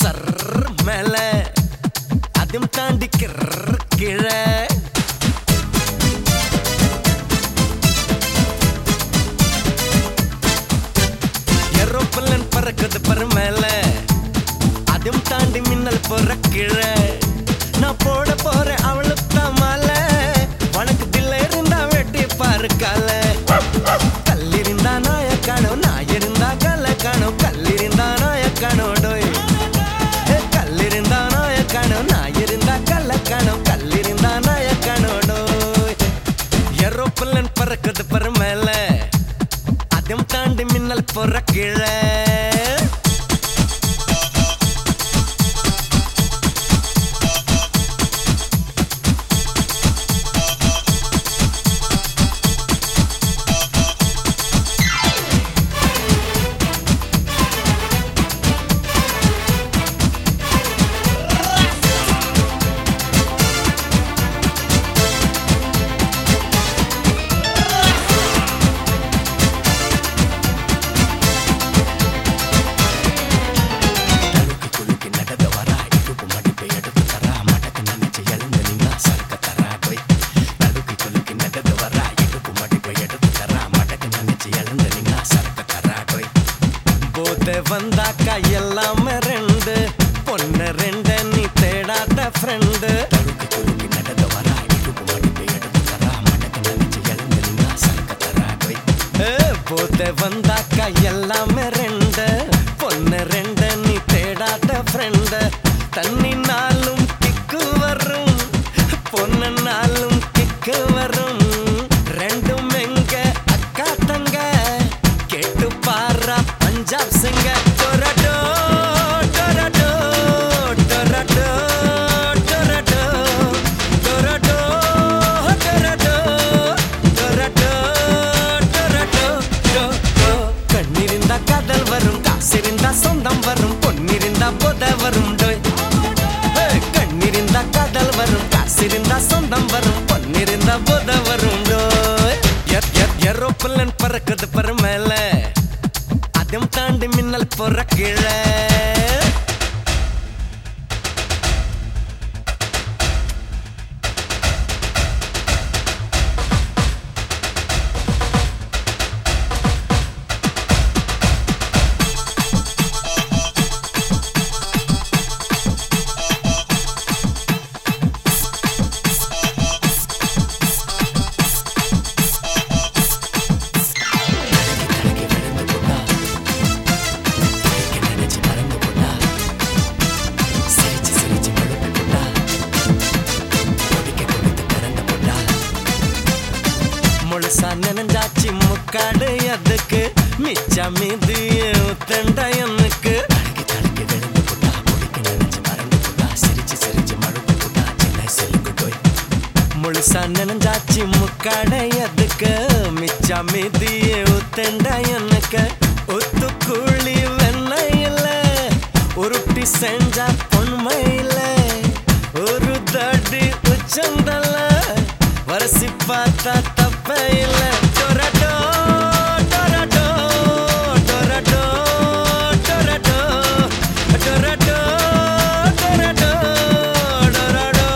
sir மேல அதும் தாண்டி கீழே ஏரோப்ளேன் பறக்குது பரு மேல அதும் தாண்டி மின்னல் போற கீழே நான் போட போறேன் அவளுக்கு மால உனக்கு தில்ல இருந்தா வெட்டி பாரு கால கல்லிருந்தா நாய காணும் நாய் இருந்தா கல்ல காணும் கல்லிருந்தா நாய காணோடோய் கல்லிருந்தா நாய காணும் நாய் இருந்தா கல்ல காணும் கல்லிருந்தா நாய காணோடோய் ஏரோப்ளேன் பறக்குது பரு மேல அதும் தாண்டி மின்னல் போற கீழே வந்தாக்கா எல்லாமே ரெண்டு பொண்ணு ரெண்டு நீ தேடாத ஃப்ரெண்டு போத வந்தாக்கா எல்லாமே ரெண்டு பொண்ணு ரெண்டு நீ தேடாத ஃப்ரெண்டு தண்ணி நாளும் கிக்கு வரும் பொண்ணு நாளும் கிக்கு வரும் ரெண்டும் எங்க அக்கா தங்க கேட்டு பாரா பஞ்சாப் சிங்க டொரடோ டொரடோ டொரடோ டொரடோ டொரடோ டொரடோ டொரடோ டொரடோ கண்ணிருந்தா காதல் வரும் காசிருந்தா சொந்தம் வரும் பொன்னிருந்தா போத வரும் டோய் கண்ணிருந்தா காதல் வரும் காசிருந்தா சொந்தம் வரும் பொன்னிருந்தா போத வரும் டோய் ஏரோப்ளேன் பறக்குது பரு மேல அதும் தாண்டி மின்னல் போற கீழே முழுசா நனைஞ்சாச்சு முக்காடு அதுக்கு மிச்சா மீது தண்டா எனக்கு முழுசா நனைஞ்சாச்சு முக்காடு அதுக்கு மிச்சா மீது தண்டா எனக்கு ஒத்து கூலி வெண்ணையில உருட்டி செஞ்சா பொன்மையில ஒரு தடி உச்சந்தல வரசி பார்த்தா தப்பே இல்ல டொரடோ டொரடோ டொரடோ டொரடோ டொரடோ டொரடோ டொரடோ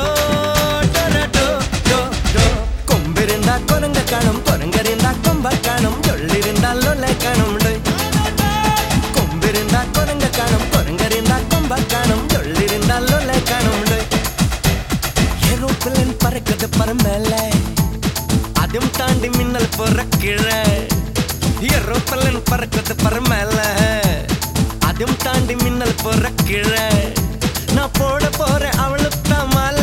டொரடோ கொம்பிருந்தா கொரங்க காணும் கொரங்கரிந்தா கொம்ப காணும் சொல்லிருந்தா லொல்லை காணும் கொம்பிருந்தா கொரங்க காணும் கொரங்கரிந்தா கொம்ப காணும் சொல்லிருந்தா லொல்லை காணும் ஏரோப்ளேன் பறக்குது பரு மேல அதும் தாண்டி மின்னல் போற கீழே ஏரோப்ளேன் பறக்குது பரு மேல அதும் தாண்டி மின்னல் போற கீழே நான் போட போறேன் அவளுக்கு மால